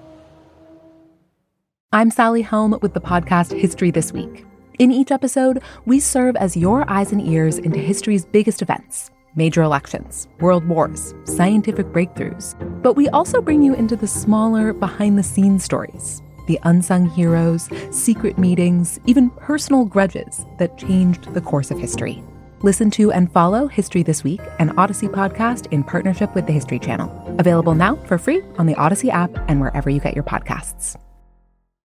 I'm Sally Helm with the podcast History This Week. In each episode, we serve as your eyes and ears into history's biggest events. Major elections, world wars, scientific breakthroughs. But we also bring you into the smaller, behind-the-scenes stories, the unsung heroes, secret meetings, even personal grudges that changed the course of history. Listen to and follow History This Week, an Odyssey podcast in partnership with the History Channel. Available now for free on the Odyssey app and wherever you get your podcasts.